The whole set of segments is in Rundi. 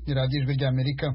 radiyo ijwi ry'Amerika.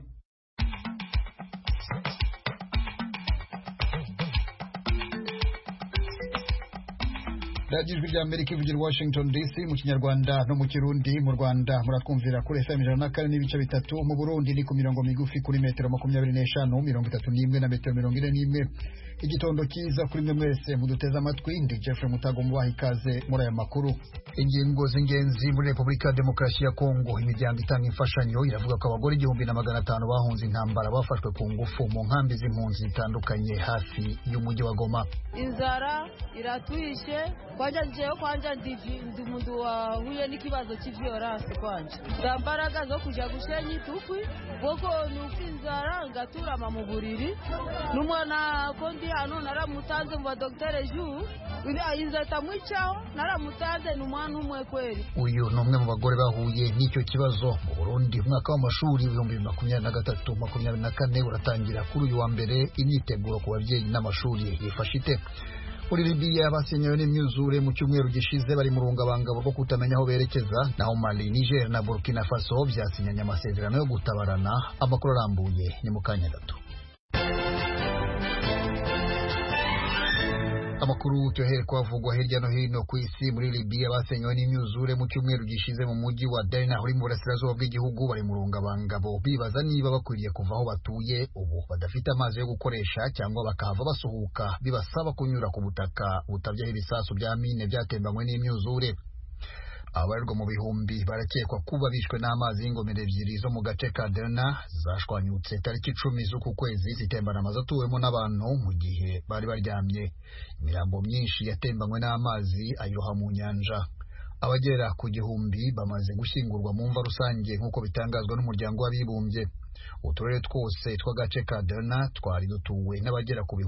radiyo ijwi ry'Amerika ivugira Washington DC mu Kinyarwanda no mu Kirundi. Mu Rwanda muratwumvira kuri FM 104 n'ibice bitatu, mu Burundi ni ku mirongo migufi kuri metero 25, 31 na metero 41. Igitondo cyiza kuri mwe mwese muduteze amatwi. Ndi Jeffrey Mutago mubaha ikaze muri aya makuru. Ingingo z'ingenzi muri Repubulika ya Demokarasi ya Kongo. Imiryango itanga imfashanyo iravuga ko abagore 1,500 bahunze intambara bafashwe ku ngufu mu nkambi z'impunzi zitandukanye hafi y'umujyi wa Goma. Inzara iratwishe kwanja ndi mundu wahuye n'ikibazo cy'iviolence kwanje. Ndambaraga zo kuja gushenyi tukwi boko nuko inzara ngaturama mu buriri n'umwana kondi hano naramutanze mu badoktere ju inza tamwicaho naramutanze n'umwana umwe kweri. Uyu ni umwe mu bagore bahuye n'icyo kibazo mu Burundi. Umwaka w'amashuri 2023-24 uratangira kuri uyu wa mbere. Imyiteguro ku babyeyi n'amashuri yifashite. Muri Libya basenyewe n'imyuzure mu cyumweru gishize bari mu rungabangabo rwo kutamenya aho berekeza. Naho Mali, Niger na Burkina Faso byasinyanye amasezerano yo gutabarana. Amakuru arambuye ni mu kanya gato. Amakuru tuhere kwavugwa hirya no hino ku isi. Muri Libya basenyewe n'imyuzure mu cyumweru gishize mu mujyi wa Derna uri mu burasirazuba bw'igihugu. Bari mu rungabangabo bibaza niba bakwiriye kuva aho batuye ubu badafite amazi yo gukoresha cyangwa bakahava basuhuka bibasaba kunyura ku butaka butabyaho ibisasu bya mine byatembanywe n'imyuzure. Abarirwa mu bihumbi barakekwa kuba bishwe n'amazi y'ingomero ebyiri zo mu gace ka Derna zashwanyutse tariki 10 z'uku kwezi zitembana amazu atuwemo n'abantu mu gihe bari baryamye. Imirambo myinshi yatembanywe n'amazi ayiroha mu nyanja. Abagera ku 1,000 bamaze gushyingurwa mu mva rusange nk'uko bitangazwa n'umuryango w'abibumbye. Uturere twose tw'agace ka Derna twari dutuwe n'abagera ku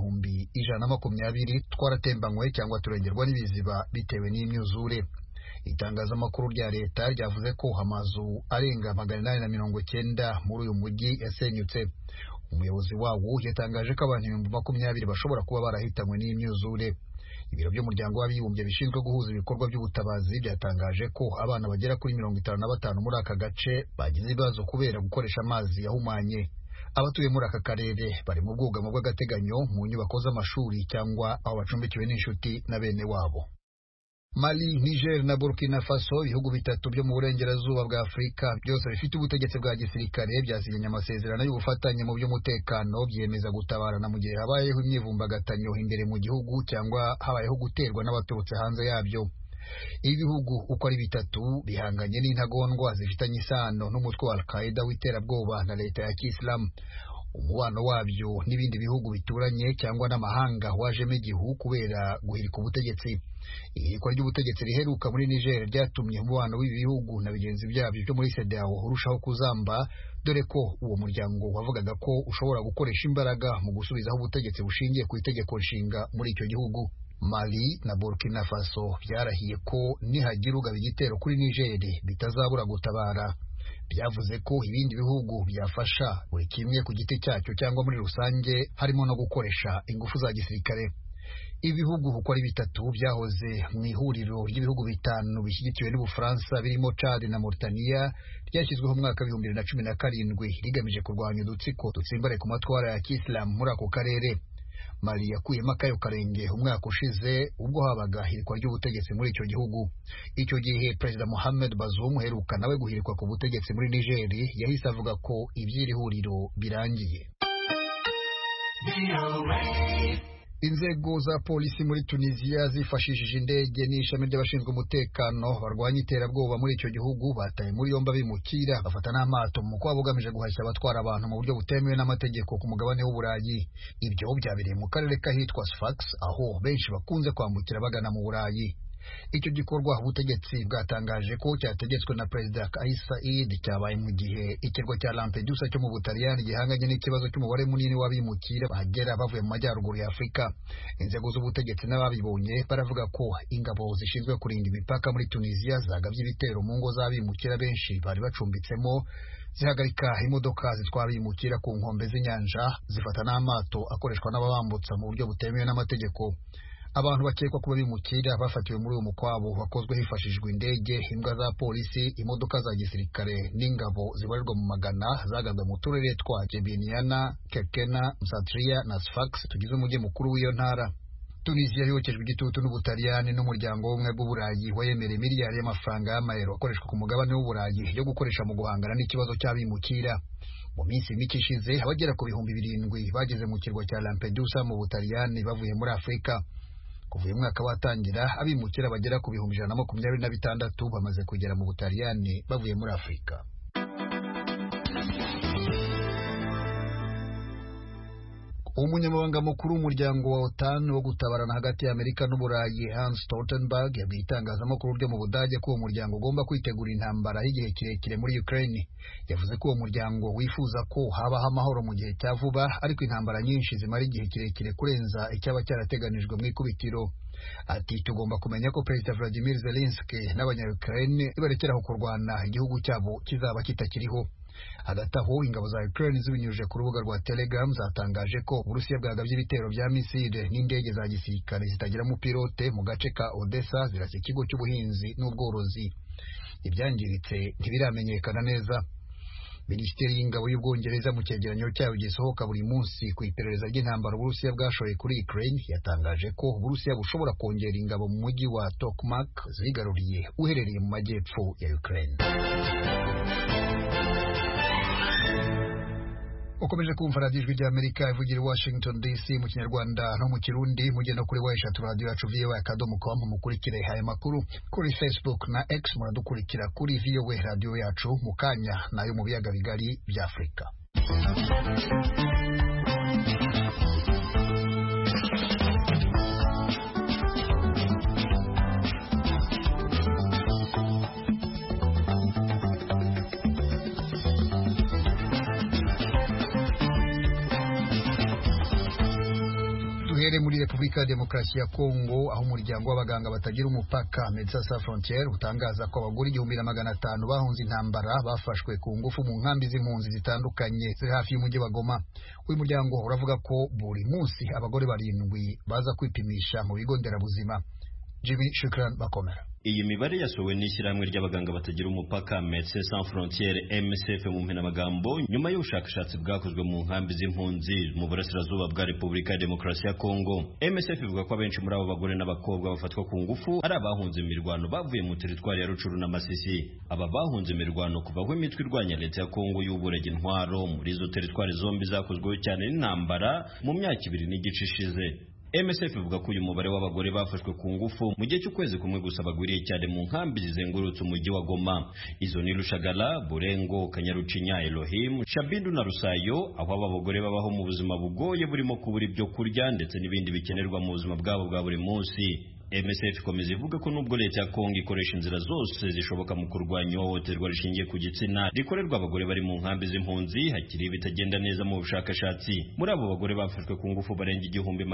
120 twaratembanywe cyangwa turengerwa n'ibiziba bitewe n'imyuzure. Itangazamakuru rya leta ryavuze ko amazu arenga 890 muri uyu mujyi yasenyutse. Umuyobozi wawo yatangaje ko abantu 20,000 bashobora kuba barahitanywe n'imyuzure. Ibiro by'umuryango w'abibumbye bishinzwe guhuza ibikorwa by'ubutabazi byatangaje ko abana bagera kuri 55 muri aka gace bagize ibibazo kubera gukoresha amazi yahumanye. Abatuye muri aka karere bari mu bwugamo bw'agateganyo mu nyubako z'amashuri cyangwa aho bacumbikiwe n'inshuti na bene wabo. Mali, Niger na Burkina Faso, ibihugu bitatu byo mu burengerazuba bwa Afurika byose bifite ubutegetsi bwa gisirikare byasinyanye amasezerano y'ubufatanye mu by'umutekano byemeza gutabarana mu gihe habayeho imyivumbagatanyo imbere mu gihugu cyangwa habayeho guterwa n'abaturutse hanze yabyo. Ibi bihugu uko ari bitatu bihanganye n'intagondwa zifitanye isano n'umutwe wa Al-Qaeda w'iterabwoba na leta ya Kisilamu. Umubano wabyo n'ibindi bihugu bituranye cyangwa n'amahanga wajemo igihu kubera guhirika ubutegetsi. Ihirikwa ry'ubutegetsi riheruka muri Niger ryatumye umubano w'ibi bihugu na bigenzi byabyo byo muri CEDEAO urushaho kuzamba, dore ko uwo muryango wavugaga ko ushobora gukoresha imbaraga mu gusubizaho ubutegetsi bushingiye ku itegeko nshinga muri icyo gihugu. Mali na Burkina Faso byarahiye ko nihagira ugaba igitero kuri Niger bitazabura gutabara. Byavuze ko ibindi bihugu byafasha buri kimwe ku giti cyacyo cyangwa muri rusange, harimo no gukoresha ingufu za gisirikare. Ibihugu uko ari bitatu byahoze mu ihuriro ry'ibihugu bitanu bishyigikiwe n'Ubufaransa birimo Chad na Mauritania, ryashyizweho mu mwaka 2017 rigamije kurwanya udutsiko dutsimbare ku matwara ya Kisilamu muri ako karere. Mali yakuyemo akayo karenge umwaka ushize ubwo habaga hirikwa ry'ubutegetsi muri icyo gihugu. Icyo gihe Perezida Mohamed Bazoum uheruka nawe guhirikwa ku butegetsi muri Niger yahise avuga ko iby'iri huriro birangiye. Inzego za polisi muri Tunisia zifashishije indege n'ishami ry'abashinzwe umutekano barwanya iterabwoba muri icyo gihugu bataye muri yombi abimukira bafata n'amato mu kuba bugamije guhashya abatwara abantu mu buryo butemewe n'amategeko ku mugabane w'Uburayi. Ibyo byabereye mu karere kahitwa Sfax, aho benshi bakunze kwambukira bagana mu Burayi. Icyo gikorwa ubutegetsi bwatangaje ko cyategetswe na Perezida Kais Saied cyabaye mu gihe ikirwa cya Lampedusa cyo mu Butaliyani gihanganye n'ikibazo cy'umubare munini w'abimukira bahagera bavuye mu majyaruguru ya Afurika. Inzego z'ubutegetsi n'ababibonye baravuga ko ingabo zishinzwe kurinda imipaka muri Tunisia zagabye ibitero mu ngo z'abimukira benshi bari bacumbitsemo, zihagarika imodoka zitwara abimukira ku nkombe z'inyanja, zifata n'amato akoreshwa n'ababambutsa mu buryo butemewe n'amategeko. abantu bakekwa kuba bimukira bafatiwe muri uyu mukwabo wakozwe hifashishijwe indege, imbwa za polisi, imodoka za gisirikare n'ingabo zibarirwa mu magana zagabwe mu turere twa Jebiniana, Kekena, Msatria na Sfax tugize umujyi mukuru w'iyo ntara. Tunisia yokejwe igitutu n'Ubutaliyani n'umuryango w'ubumwe bw'Uburayi wayemereye miliyari y'amafaranga y'amayero akoreshwa ku mugabane w'Uburayi yo gukoresha mu guhangana n'ikibazo cy'abimukira. Mu minsi mike ishize abagera ku 7,000 bageze mu kirwa cya Lampedusa mu Butaliyani bavuye muri Afurika. Kuva uyu mwaka watangira abimukira bagera ku 126 bamaze kugera mu Butaliyani bavuye muri Afurika. Umunyamabanga mukuru w'umuryango wa OTAN wo gutabarana hagati ya Amerika n'Uburayi Hans Stoltenberg yabwiye itangazamakuru ryo mu Budage ko uwo muryango ugomba kwitegura intambara y'igihe kirekire muri Ukraine. Yavuze ko uwo muryango wifuza ko habaho amahoro mu gihe cya vuba, ariko intambara nyinshi zimara igihe kirekire kurenza icyaba cyarateganijwe mu ikubitiro. Ati tugomba kumenya ko Perezida Vladimir Zelensky n'abanya-Ukraine barekeraho kurwana igihugu cyabo kizaba kitakiriho. Hagati aho ingabo za Ukraine zibinyujije ku rubuga rwa Telegram zatangaje ko Uburusiya bwagabye ibitero bya misile n'indege za gisirikare zitagira mupilote mu gace ka Odessa zirasa ikigo cy'ubuhinzi n'ubworozi. Ibyangiritse ntibiramenyekana neza. Minisiteri y'ingabo y'Ubwongereza mu cyegeranyo cyayo gisohoka buri munsi ku iperereza ry'intambara Uburusiya bwashoye kuri Ukraine yatangaje ko Uburusiya bushobora kongera ingabo mu mujyi wa Tokmak zigaruriye uherereye mu majyepfo ya Ukraine. Ukomeje kumva radiyo ijwi ry'Amerika ivugira i Washington DC mu Kinyarwanda no mu Kirundi. Mujye no kuri website radio yacu voa.com mukurikire aya makuru. Kuri Facebook na X muradukurikira kuri VOA radio yacu. Mu kanya nayo mu biyaga bigari bya Afurika. Muri Repubulika ya Demokarasi ya Kongo, aho umuryango w'abaganga batagira umupaka Médecins Sans Frontières utangaza ko abagore 1,500 bahunze intambara bafashwe ku ngufu mu nkambi z'impunzi zitandukanye ziri hafi y'umujyi wa Goma. Uyu muryango uravuga ko buri munsi abagore 7 baza kwipimisha mu bigo nderabuzima. Jimmy Shukran Bakomera. Iyi mibare yasohowe n'ishyirahamwe ry'abaganga batagira umupaka Médecins Sans Frontières MSF mu mpinamagambo nyuma y'ubushakashatsi bwakozwe mu nkambi z'impunzi mu burasirazuba bwa Repubulika ya Demokarasi ya Kongo. MSF ivuga ko abenshi muri abo bagore n'abakobwa bafatwa ku ngufu ari abahunze imirwano bavuye mu teritwari ya Rucuru na Masisi. Aba bahunze imirwano kuva aho imitwe irwanya leta ya Kongo y'uburege intwaro muri izo teritwari zombi zakozweho cyane n'intambara mu myaka 2 n'igice ishize. MSF ivuga ko uyu mubare w'abagore bafashwe ku ngufu mu gihe cy'ukwezi kumwe gusa bagwiriye cyane mu nkambi zizengurutse umujyi wa Goma. Izo ni Rushagala, Burengo, Kanyarucinya, Elohim, Shabindu na Rusayo, aho aba bagore babaho mu buzima bugoye burimo kubura ibyo kurya ndetse n'ibindi bikenerwa mu buzima bwabo bwa buri munsi. MSF ikomeza ivuga ko nubwo leta ya Kongo ikoresha inzira zose zishoboka mu kurwanya ihohoterwa rishingiye ku gitsina rikorerwa abagore bari mu nkambi z'impunzi, hakiri bitagenda neza mu bushakashatsi. Muri abo bagore bafashwe ku ngufu barenga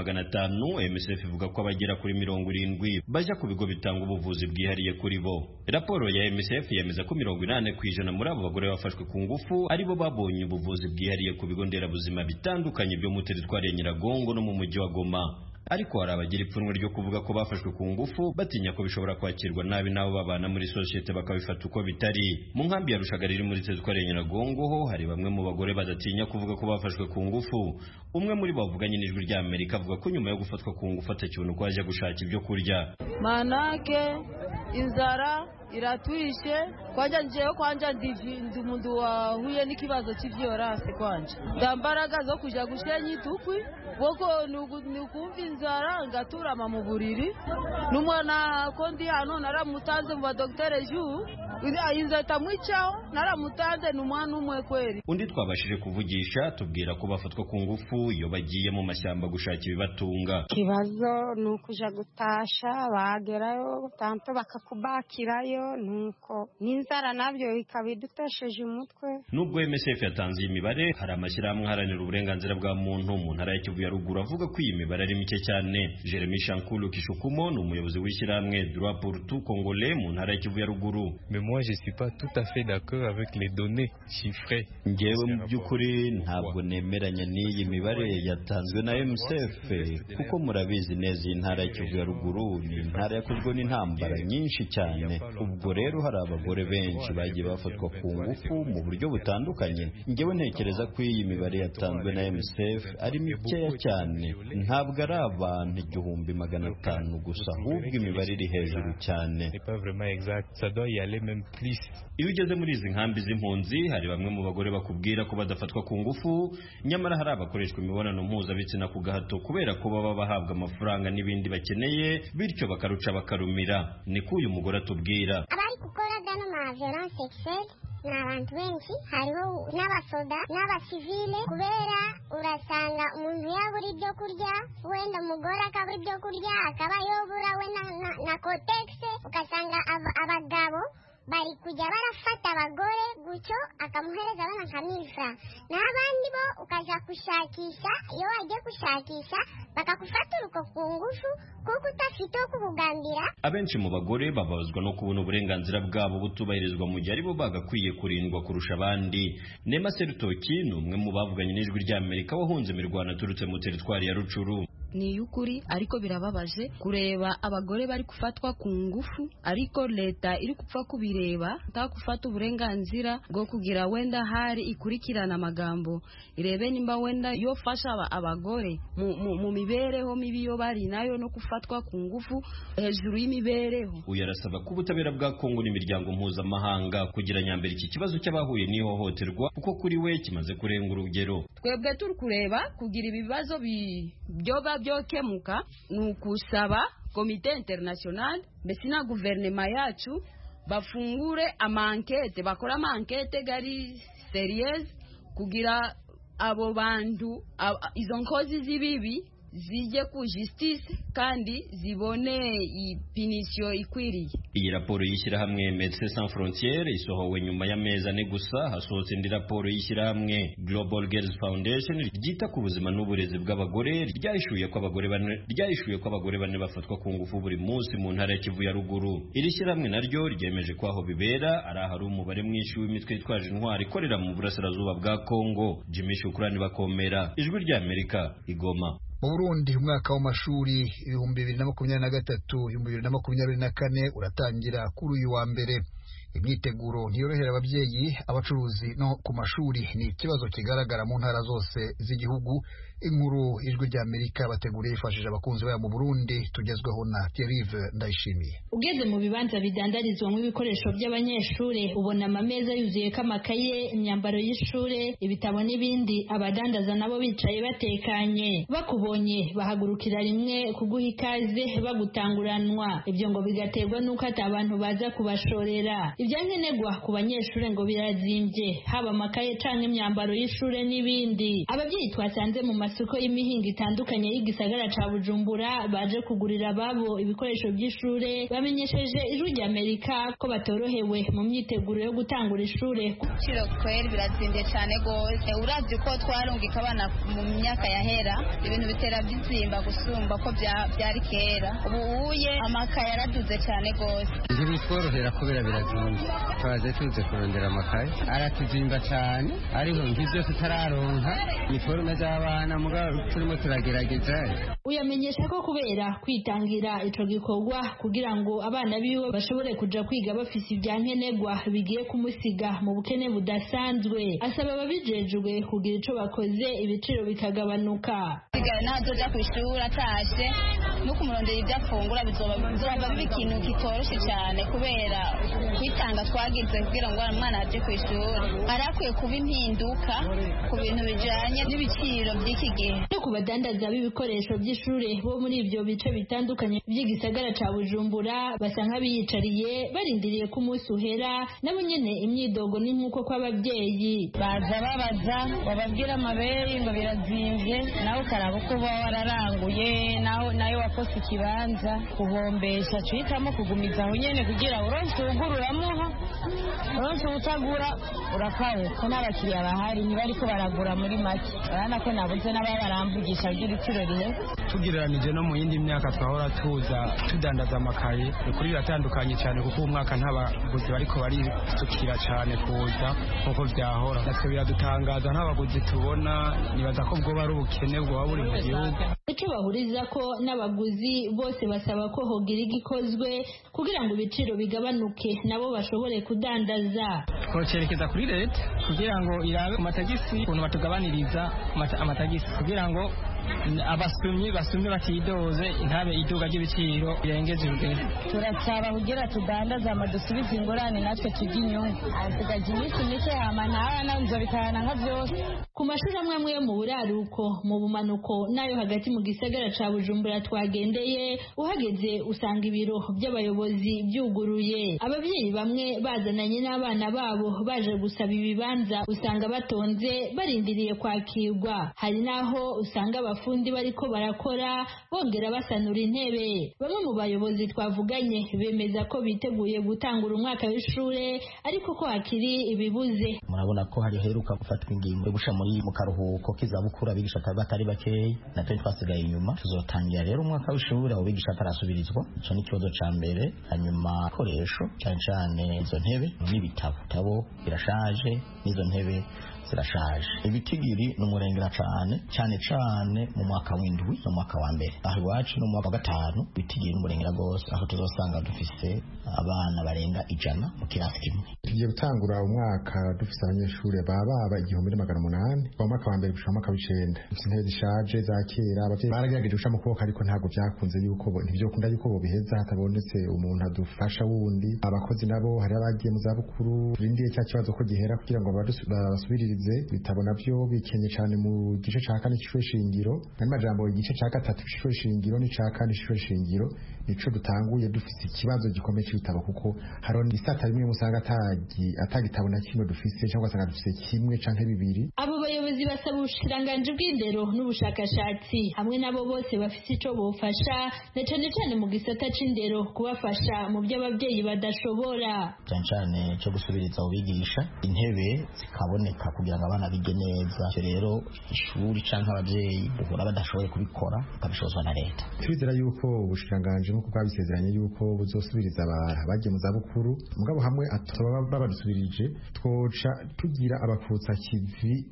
1,500, MSF ivuga ko abagera kuri 70 bajya ku bigo bitanga ubuvuzi bwihariye kuri bo. Raporo ya MSF yemeza ko 80% muri abo bagore bafashwe ku ngufu aribo babonye ubuvuzi bwihariye ku bigo nderabuzima bitandukanye byo mu teritwari ya Nyiragongo no mu mujyi wa Goma. Ariko hari abagira ipfunwe ryo kuvuga ko bafashwe ku ngufu batinya ko bishobora kwakirwa nabi nabo babana muri societe bakabifata uko bitari. Mu nkambi ya Rushagara iri muri teritwari ya Nyiragongo ho hari bamwe mu bagore badatinya kuvuga ko bafashwe ku ngufu. Umwe muri bo bavuganye n'ijwi rya Amerika avuga ko nyuma yo gufatwa ku ngufu atakibona uko ajya gushaka ibyo kurya. Manake inzara iratwishe kwanja ndi umuntu wahuye n'ikibazo cy'ivyorase kwanje ndambaraga zo kuja gushenya itukwi boko nukumva inzara ngaturama mu buriri n'umwana ko ndi hano naramutanze mu badoktere ju inzata mwicaho naramutanze n'umwana umwe kweri. Undi twabashije kuvugisha tubwira ko bafatwa ku ngufu iyo bagiye mu mashyamba gushaka ibibatunga. Kibazo nukuja gutasha bagerayo tanto bakakubakirayo nuko n'inzara nabyo ikabidutesheje umutwe. Nubwo MSF yatanze iyi mibare, hari amashyirahamwe aharanira uburenganzira bwa muntu mu ntara ya Kivu ya Ruguru avuga ko iyi mibare ari mike cyane. Jeremy Shankulu Kishukumo ni umuyobozi w'ishyirahamwe Droit pour tout Congolais mu ntara ya Kivu ya Ruguru. moi je suis pas tout à fait d'accord avec les données chiffrées. Ngewe mu by'ukuri ntabwo nemeranya n'iyi mibare yatanzwe na MSF kuko murabizi neza intara ya Kivu ya ruguru ni intara yakozwe n'intambara nyinshi cyane. Ubwo rero hari abagore benshi bagiye bafatwa ku ngufu mu buryo butandukanye. Ngewe ntekereza ko iyi mibare yatanzwe na MSF ari mikeya cyane, ntabwo ari abantu 1500 gusa, ahubwo imibare iri hejuru cyane. Iyo ugeze muri izi nkambi z'impunzi hari bamwe mu bagore bakubwira ko badafatwa ku ngufu, nyamara hari abakoreshwa imibonano mpuzabitsina ku gahato kubera ko baba bahabwa amafaranga n'ibindi bakeneye, bityo bakaruca bakarumira. Niko uyu mugore atubwira. Abari gukora gano ma violence sexuelle ni abantu benshi, hariho n'abasoda n'abasivile, kubera urasanga umuntu yabura ibyo kurya, wenda umugore akabura ibyo kurya, akaba yobura we na kotegisi, ugasanga abagabo bari kujya barafata abagore gutyo akamuhereza abana nkamisa, n'abandi bo ukaja kushakisha. Iyo wagiye kushakisha bakakufata uruko ku ngufu kuko utafite kukugambira. Abenshi mu bagore babazwa no kubona uburenganzira bwabo butubahirizwa mu gihe aribo bagakwiye kurindwa kurusha abandi. Nema Serutoki ni umwe mu bavuganye n'ijwi ry'Amerika wahunze imirwano aturutse mu teritwari ya Rucuru. Ni yukuri ariko birababaje kureba abagore bari kufatwa ku ngufu, ariko leta iri kupfa kubireba ntakufata uburenganzira bwo kugira wenda hari ikurikirana amagambo irebe nimba wenda yofasha abagore mu mibereho mibi yo bari nayo no kufatwa ku ngufu hejuru y'imibereho. Uyu arasaba ko ubutabera bwa Kongo n'imiryango mpuzamahanga kugira nyambere iki kibazo cy'abahuye n'ihohoterwa kuko kuri we kimaze kurenga urugero. Twebwe turi kureba kugira ibibazo byokemuka nukusaba komite international mbese na guverinoma yacu bafungure amankete, bakora amankete gari serious kugira abo bantu izo nkozi z'ibibi zijye ku justice kandi zibone ipinisho ikwiriye. Iyi raporo y'ishyirahamwe Médecins Sans Frontières isohowe nyuma y'amezi ane gusa hasohotse indi raporo y'ishyirahamwe Global Girls Foundation ryita ku buzima n'uburezi bw'abagore ryahishuye ko abagore bane bafatwa ku ngufu buri munsi mu ntara ya Kivu ya ruguru. Iri shyirahamwe naryo ryemeje ko aho bibera ari umubare mwinshi w'imitwe yitwaje intwari ikorera mu burasirazuba bwa Kongo. Jimmy Shukrani Bakomera, Ijwi ry'Amerika, Igoma. Mu Burundi umwaka w'amashuri 2023-2024 uratangira kuri uyu wa mbere. Imyiteguro ntiyorohera ababyeyi, abacuruzi no ku mashuri ni ikibazo kigaragara mu ntara zose z'igihugu. Inkuru Ijwi ry'Amerika bateguriye ifashije abakunzi babo mu Burundi, tugezweho na Thierry Ndayishimiye. Ugeze mu bibanza bidandarizwamo ibikoresho by'abanyeshuri ubona amameza yuzuyeko amakaye, imyambaro y'ishure, ibitabo n'ibindi. Abadandaza nabo bicaye batekanye, bakubonye bahagurukira rimwe kuguha ikaze bagutanguranwa. Ibyo ngo bigaterwa nuko atabantu baza kubashorera. Ibyankenerwa ku banyeshuri ngo birazimbye, haba amakaye canke imyambaro y'ishure n'ibindi. Ababyeyi twasanze mu masoko y'imihingo itandukanye y'igisagara ca Bujumbura baje kugurira ababo ibikoresho by'ishure bamenyesheje Ijwi ry'Amerika ko batorohewe mu myiteguro yo gutangura ishure. Ciro kweri birazimbye cyane gose, uravye ko twarungika abana mu myaka yahera ibintu bitera bizimba gusumba ko byari kera. Ubu uye amakaye yaraduze cyane gose. Ntibitworohera kubera birazimbye, twaje tuze kurondera amakaye aratuzimba cyane, ariho nk'ivyo tutararonka iniforume z'abana mugabo turimo turagerageza. Uyamenyesha ko kubera kwitangira ico gikorwa kugira ngo abana biwe bashobore kuja kwiga bafise ibyankenerwa bigiye kumusiga mu bukene budasanzwe. Asaba ababijejwe kugira ico bakoze ibiciro bikagabanuka. Sigara nazoja kwishura atashe no kumurondera ibyo afungura bizoba bibi ikintu kitoroshe cyane kubera kwitanga twagize kugira ngo umwana aje kwishura. Arakwiye kuba impinduka ku bintu bijanye n'ibiciro by'iki gihe. No kubadandaza b'ibikoresho by'ishure bo muri ibyo bice bitandukanye by'igisagara ca Bujumbura basa nk'abiyicariye barindiriye ko umunsi uhera. Nabo nyene imyidogo ni nk'uko kw'ababyeyi baza babaza bababwira amabere ngo birazimbye, nawe ukaraba uko uba wararanguye nayo wakoze ikibanza kuhombesha cuhitamo kugumiza aho nyene kugira uronse ugururamuha uronse utagura urakawe ko n'abakiriya bahari ntibariko baragura muri make. Urabona ko nabuze n'ababaramba kutuvugisha by'ibiciro rihe tugereranije no mu yindi myaka twahora tuza tudandaza amakaye ukuri biratandukanye cyane kuko uyu mwaka nta baguzi bariko barisukira cyane kuza nk'uko byahora natwe biradutangaza nk'abaguzi tubona nibaza ko bwoba ari ubukene bwoba buri mu gihugu. Icyo bahuriza ko n'abaguzi bose basaba ko hogira igikozwe kugira ngo ibiciro bigabanuke nabo bashobore kudandaza. Twocerekeza kuri leta kugira ngo irabe ku matagisi ukuntu batugabaniriza amatagisi kugira ngo abasumyi batidoze ntabe iduga ry'ibiciro birengeje urugero. Turasaba kugira tudandaze amadusubize ingorane natwe tujya inyungu hasigaje iminsi mike hama ntara nzo bikana nka byose. Ku mashuri amwe yo mu buraruko mu bumanuko nayo hagati mu gisagara ca Bujumbura twagendeye uhageze usanga ibiro by'abayobozi byuguruye. Ababyeyi bamwe bazananye n'abana babo baje gusaba ibibanza usanga batonze barindiriye kwakirwa. Hari naho usanga abafundi bariko barakora bongera basanura intebe. Bamwe mu bayobozi twavuganye bemeza ko biteguye gutangura umwaka w'ishure ariko ko hakiri ibibuze. Murabona ko hari heruka gufatwa ingingo yo gusha muri mu karuhuko k'izabukuru abigisha batari bakeyi natwe twasigaye inyuma. Tuzotangira rero umwaka w'ishure abo bigisha tarasubirizwa. Ico ni kibazo ca mbere. Hanyuma koresho cyane izo ntebe n'ibitabo birashaje n'izo ntebe zirashaje. Ibitigiri n'umurengera cyane mu mwaka w'indwi no mwaka wa mbere. Aho iwacu no mu mwaka wa gatanu bitigiri n'umurengera gose aho tuzosanga dufise abana barenga 100 mu kirasi kimwe. Tugiye gutangura umwaka dufise abanyeshuri baba 1800 mu mwaka wa mbere gushika mu mwaka w'icenda. Dufise intebe zishaje za kera abavyeyi baragerageje gusha mu kuboko ariko ntabwo byakunze yuko ntivyokunda yuko bo biheza hatabonetse umuntu adufasha wundi. Abakozi nabo hari abagiye mu zabukuru bindiye cya kibazo ko gihera kugira ngo basubiririze bitabo navyo bikenye cyane mu gice ca kane c'ishure shingiro n'amajambo igice ca gatatu c'ishure shingiro ni ca kane c'ishure shingiro nico dutanguye dufise ikibazo gikomeye c'ibitabo kuko haro isata rimwe musanga atagitabo na kimwe dufise cyangwa sanga dufise kimwe canke bibiri. Abo bayobozi basaba ubushikiranganje bw'indero n'ubushakashatsi hamwe nabo bose bafise ico bofasha na cane mu gisata c'indero kubafasha mu byo abavyeyi badashobora cyane cyo gusubiriza ubigisha intebe zikaboneka kugira ngo abana bige neza. Rero ishuri canke abavyeyi uhora badashoboye kubikora bakabishozwa na leta. Twizera yuko ubushikiranganje nk'uko bwabisezeranye yuko buzosubiriza abagiye mu zabukuru mugabo hamwe atoba babadusubirije twoca tugira abakutsa kivi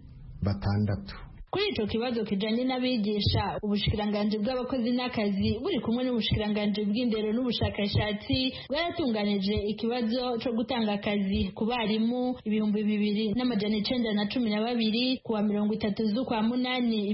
6. Kuri ico kibazo kijanye n'abigisha ubushikiranganje bw'abakozi n'akazi buri kumwe n'ubushikiranganje bw'indero n'ubushakashatsi bwaratunganije ikibazo co gutanga akazi ku barimu 2912 kuwa 30 z'ukwa munani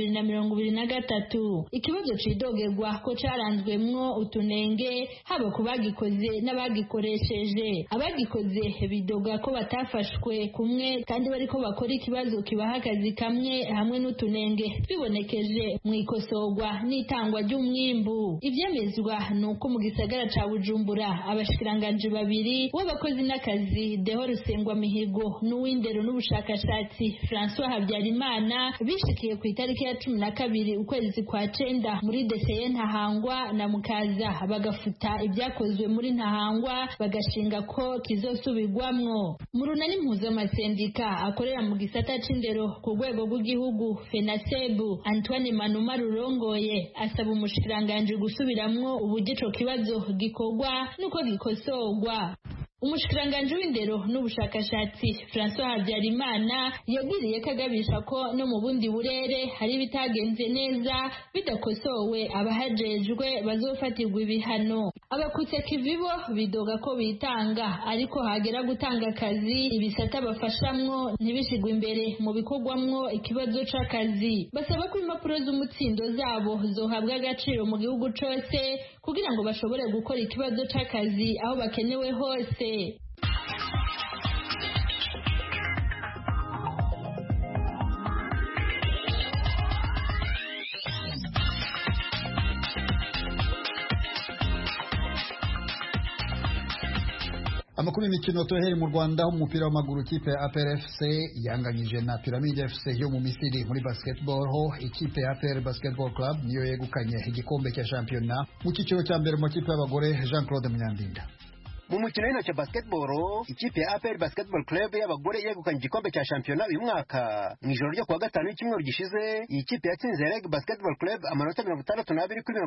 2023. Ikibazo cidogerwa ko caranzwemwo utunenge haba ku bagikoze n'abagikoresheje. Abagikoze bidoga ko batafashwe kumwe kandi bariko bakora ikibazo kibaha akazi kamwe hamwe n'utunenge twibonekeje mu ikosorwa n'itangwa ry'umwimbu. Ivyemezwa nuko mu gisagara ca Bujumbura abashikiranganje babiri w'abakozi n'akazi Deho Rusengwa Mihigo n'uw'indero n'ubushakashatsi François Habyarimana bishikiye ku itariki ya 12 ukwezi kwa 9 muri DCE Ntahangwa na Mukaza bagafuta ibyakozwe muri Ntahangwa bagashinga ko kizosubirwamwo. Mu runani mpuzamasendica akorera mu gisata c'indero ku rwego rw'igihugu Fenasebu Antoine Manuma Rurongoye asaba umushikiranganje gusubiramwo uburyo ico kibazo gikorwa nuko gikosorwa. Umushikiranganje w'indero n'ubushakashatsi François Habyarimana yagiriye kagabisha ko no mu bundi burere hari bitagenze neza bidakosowe abahajejwe bazofatirwa ibihano. Abakutse kivibo bidoga ko bitanga ariko hagera gutanga akazi ibisata bafashamwo ntibishigwe imbere mu bikorwamwo ikibazo c'akazi. Basaba ko impapuro z'umutsindo zabo zohabwa agaciro mu gihugu cose kugira ngo bashobore gukora ikibazo c'akazi aho bakenewe hose. Amakuru y'imikino toheri mu Rwanda umupira w'amaguru ikipe ya APR FC yanganyije na Pyramide FC yo mu Misiri muri basketball ho ikipe ya APR Basketball Club niyo yegukanye igikombe cya shampiyona mu cyiciro cya mbere mu kipe y'abagore Jean Claude Munyandinda. mu mukino w'intoki basketball ikipe ya APR Basketball Club y'abagore yegukanye igikombe cya shampiyona uyu mwaka mu ijoro ryo kuwa gatanu w'icyumweru gishize iyi kipe yatsinze REG Basketball Club amanota 62 kuri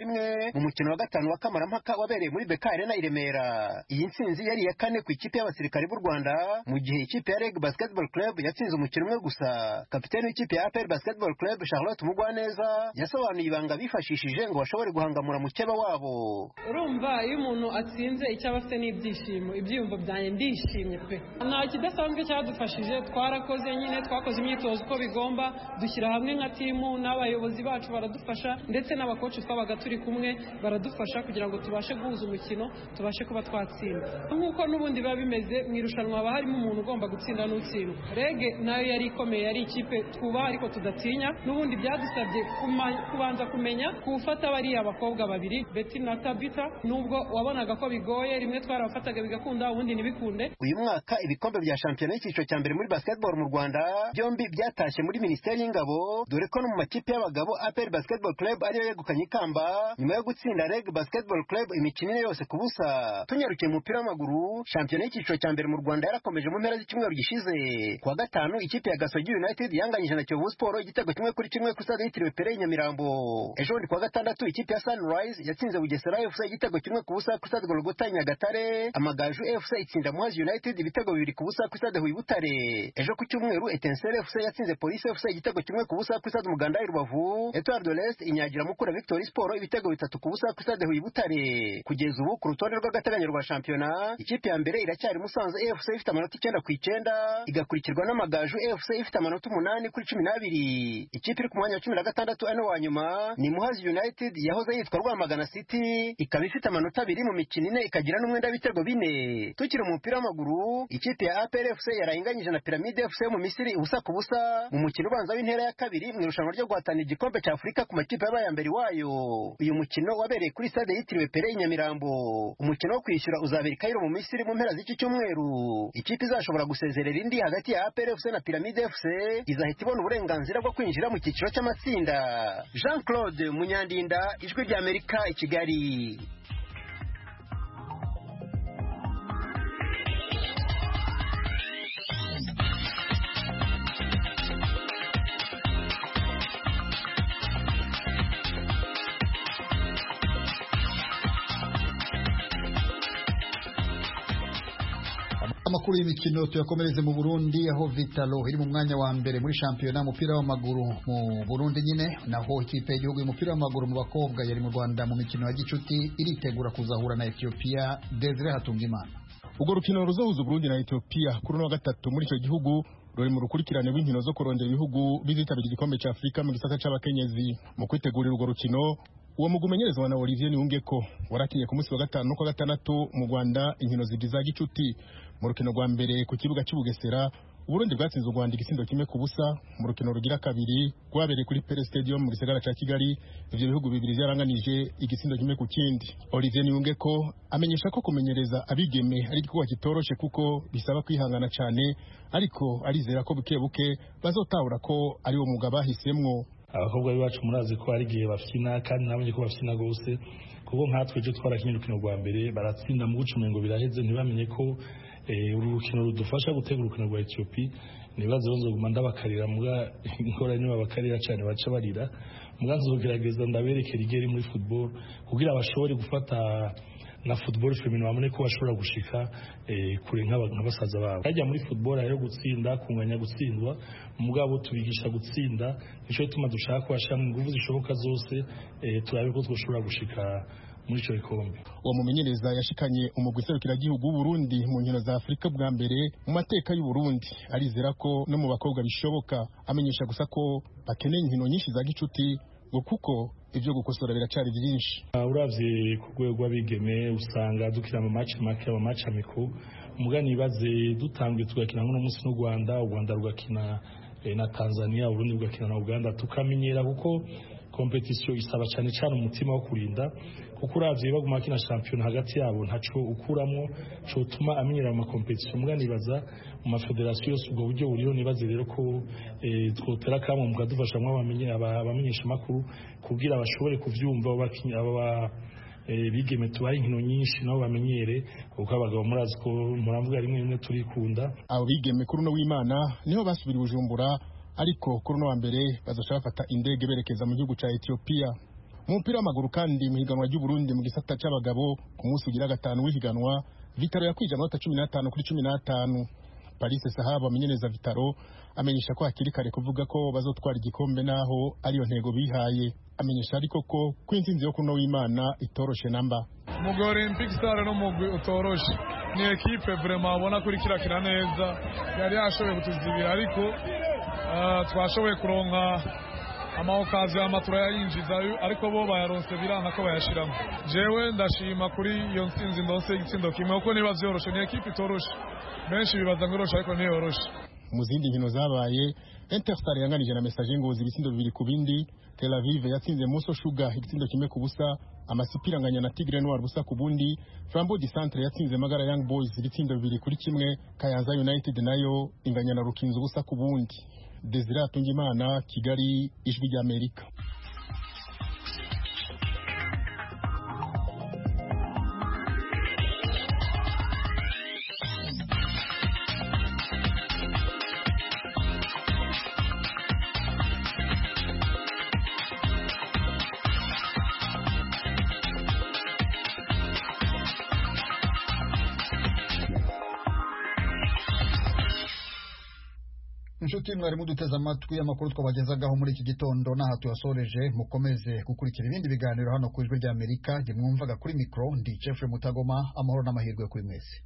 61 mu mukino wa gatanu wa kamarampaka wabereye muri BK Arena i Remera. Iyi ntsinzi yari iya kane ku ikipe y'abasirikare b'u Rwanda mu gihe ikipe ya REG Basketball Club yatsinze umukino umwe gusa. Kapiteni w'ikipe ya APR Basketball Club Charlotte Mugwaneza yasobanuye ibanga bifashishije ngo bashobore guhangamura mukeba wabo. Urumva iyo umuntu atsinze icyaba se n'ibyishimo ibyiyumvo byanjye ndishimye pe. Nta kidasanzwe cyadufashije twarakoze nyine twakoze imyitozo uko bigomba dushyira hamwe nka timu n'abayobozi bacu baradufasha ndetse n'abakoci twabaga turi kumwe baradufasha kugira ngo tubashe guhuza umukino tubashe kuba twatsinda. Nk'uko n'ubundi biba bimeze mu irushanwa haba harimo umuntu ugomba gutsinda n'utsindwa. REG nayo yari ikomeye yari ikipe twubaha ariko tudatinya n'ubundi byadusabye kubanza kumenya kuwufata bariya abakobwa babiri Betty na Tabitha nubwo wabonaga ko bigoye rimwe twarabafataga bigakunda ubundi ntibikunde. Uyu mwaka ibikombe bya shampiyona y'icyiciro cya mbere muri basketball mu Rwanda byombi byatashye muri Minisiteri y'Ingabo dore ko no mu makipe y'abagabo APR Basketball Club ariyo yegukanye ikamba nyuma yo gutsinda REG Basketball Club imikino yose ku busa. Tunyarukiye mu mupira w'amaguru shampiyona y'icyiciro cya mbere mu Rwanda yarakomeje mu mpera z'icyumweru gishize. Kuwa gatanu ikipe ya Gasogi United yanganyije na Kiyovu Sport igitego kimwe kuri kimwe ku stade yitiriwe Pere Nyamirambo. Ejo ni kuwa gatandatu ikipe ya Sunrise yatsinze Bugesera FC igitego kimwe ku busa ku stade Golgota Nyagatare. Amagaju FC itsinda Muhazi United ibitego bibiri ku busa ku stade Huye Butare. Ejo ku cyumweru Etincelle FC yatsinze Police FC igitego kimwe ku busa ku stade Muganda i Rubavu. Etoile de l'Est inyagira Mukura Victory Sport ibitego bitatu ku busa ku stade Huye Butare. Kugeza ubu ku rutonde rw'agateganyo rwa shampiyona ikipe ya mbere iracyari Musanze FC ifite amanota 9 ku 9 igakurikirwa n'Amagaju FC ifite amanota 8 kuri 12. Ikipe iri ku mwanya wa 16 ane wa nyuma ni Muhazi United yahoze yitwa Rwamagana City ikaba ifite amanota 2 mu mikino ine ikagira n'umwenda w'ibitego 4. Tukiri mu mupira w'amaguru ikipe ya APR FC yarayinganyije na Pyramide FC mu Misiri ubusa ku busa mu mukino ubanza w'intera ya kabiri mu irushanwa ryo guhatanira igikombe cya Afurika ku makipe y'abayambere wayo. Uyu mukino wabereye kuri stade yitiriwe Pere Nyamirambo. Umukino wo kwishyura uzabera i Cairo mu Misiri mu mpera z'iki cyumweru. Ikipe izashobora gusezerera indi hagati ya APR FC na Pyramide FC izahita ibona uburenganzira bwo kwinjira mu cyiciro cy'amatsinda. Jean Claude Munyandinda, Ijwi ry'Amerika i Kigali. Amakuru y'imikino tuyakomereze mu Burundi aho Vitalo iri mu mwanya wa mbere muri shampiyona umupira w'amaguru mu Burundi nyine naho ikipe y'igihugu y'umupira w'amaguru mu bakobwa yari mu Rwanda mu mikino ya gicuti iritegura kuzahura na Ethiopia. Desire Hatungimana. Ubwo rukino ruzohuza Burundi na Ethiopia kuri no gatatu muri icyo gihugu ruri mu rukurikirane rw'inkino zo kurondera ibihugu bizitabira igikombe cya Afurika mu gisata c'abakenyezi. Mu kwitegurira urwo rukino uwo mugumenyerezwa na Olivier Niungeko warakiye ku munsi wa gatanu no ku gatandatu mu Rwanda inkino zigiza gicuti. Mu rukino rwa mbere ku kibuga cy'Ubugesera Burundi bwatsinze u Rwanda igisindo kimwe ku busa. Mu rukino rugira kabiri rwabereye kuri Pele Stadium mu gisagara ca Kigali ivyo bihugu bibiri byaranganije igisindo kimwe ku kindi. Olivier Niungeko amenyesha ko kumenyereza abigeme ari igikorwa kitoroshe kuko bisaba kwihangana cyane ariko arizera ko buke buke bazotahura ko ari wo mwuga bahisemwo. Abakobwa bacu murazi ko ari gihe bafina kandi nabonye ko bafina gose kuko nkatwe je twarakinye urukino rwa mbere baratsinda mu gucume ngo biraheze ntibamenye ko urukino rudufasha gutegura urukino rwa Ethiopia nibaze bazoguma ndabakarira muga inkora niba bakarira cyane baca barira muga nzogerageza ndabereke rigeri muri football kugira bashobore gufata na football femino bamone ko bashobora gushika kure nk'abasaza babo. Ajya muri football rero gutsinda kunganya gutsindwa mugabo tubigisha gutsinda nico bituma dushaka kwashana ingufu zishoboka zose turabe ko twoshobora gushika muri cyo ikombe. Uwo mumenyereza yashikanye umugwi serukiragihugu w'u Burundi mu nkino za Afurika bwa mbere mu mateka y'u Burundi arizera ko no mu bakobwa bishoboka amenyesha gusa ko bakeneye inkino nyinshi za gicuti ngo kuko ivyo gukosora biracari byinshi. Uravye ku rwego rw'abigeme usanga dukira mu match make mu match amiko mugani baze dutangiye tugakina nko munsi n'u Rwanda rugakina na Tanzania Burundi bugakina na Uganda tukamenyera kuko competition isaba cyane cyane umutima wo kurinda kuko uravye baguma kina champion hagati yabo ntaco ukuramwo cyo tuma amenyera mu competition mugani baza mu federation yose ubwo buryo buriho nibaze rero ko twotera kamwe mukadufasha abamenyesha makuru kugira bashobore kuvyumva bigeme tubaye inkino nyinshi nabo bamenyere kuko abagabo murazi ko muramvuga rimwe rimwe turikunda. Abo bigeme kuri no w'Imana niho basubira Bujumbura, ariko kuri no wa mbere bazoshaka bafata indege berekeza mu gihugu ca Ethiopia. Mu mupira w'amaguru kandi mu higanwa ry'u Burundi mu gisata c'abagabo ku munsi ugira gatanu w'ihiganwa, Vitaro yakwije amanota 15 kuri 15. Paris Sahaba amenyereza Vitaro amenyesha ko hakiri kare kuvuga ko bazotwara igikombe naho ariyo ntego bihaye. Amenyesha ariko ko kwinzinzi yo kuno w'Imana itoroshe namba. Mugwi Olympic Star no mugwi utoroshe, ni equipe vraiment abona kuri kirakira neza, yari yashoboye kutuzibira ariko twashoboye kuronka amawakazi y'amatura yayinjiza ariko bo bayaronse biranga ko bayashiramo. Jewe ndashima kuri iyo nsinzi ndonse igitsindo kimwe kuko niba vyoroshe, ni equipe itoroshe, benshi bibaza ngo iroshe ariko ntiyoroshe. Mu zindi nkino zabaye, Interstar yanganije na Message Ngozi ibitsindo 2 ku bindi, Tel Aviv yatsinze Muso Sugar igitsindo kimwe ku busa, Amasipiranganya na Tigre Noir busa ku bundi, Flambeau du Centre yatsinze Magara Young Boys ibitsindo 2 kuri kimwe, Kayanza United nayo inganya na Rukinzo busa ku bundi. Desire Atungimana, Kigali, Ijwi ry'Amerika. Inshuti mwarimu duteze amatwi amakuru twabagezagaho muri iki gitondo naha tuyasoreje. Mukomeze gukurikira ibindi biganiro hano ku Ijwi ry'Amerika. Jye mwumvaga kuri mikro ndi Jeffrey Mutagoma. Amahoro n'amahirwe kuri mwese.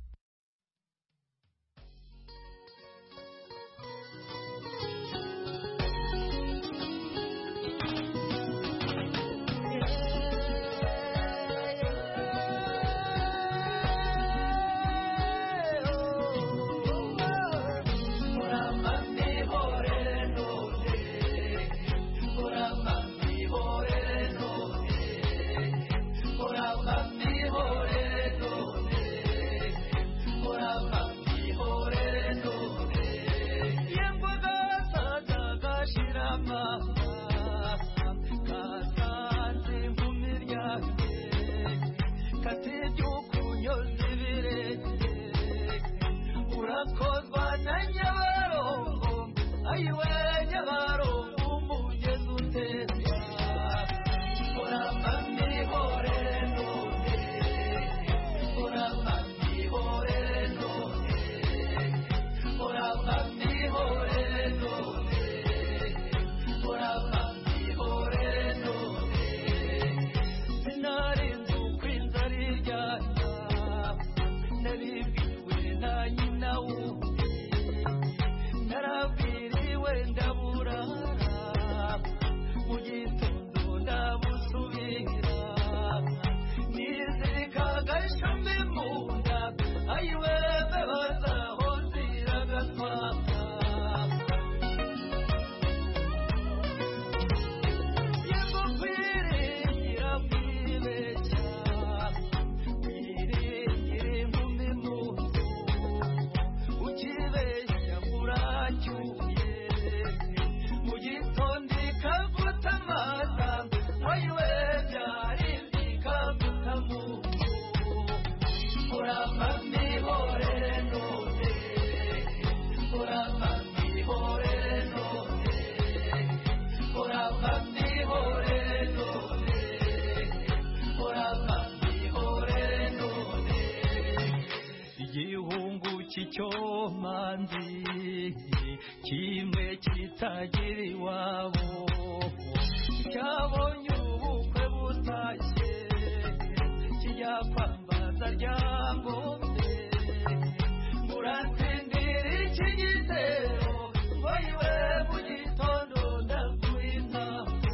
Cyomanzi kimwe kitagira iwabo cyabonye ubukwe butashye kijya kwambaza ryangombe muratsindira iki gitero ngo iwe mu gitondo ndakwita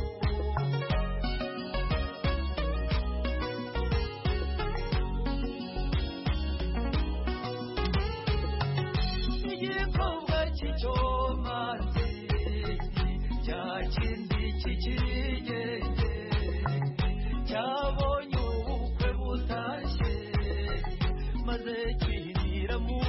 Cyomanzi cya kindi kikigenge cyabonye ubukwe butashye maze kirira mu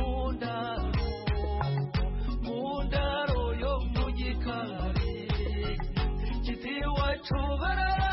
ndaro yo mu gikari kiti wacu bara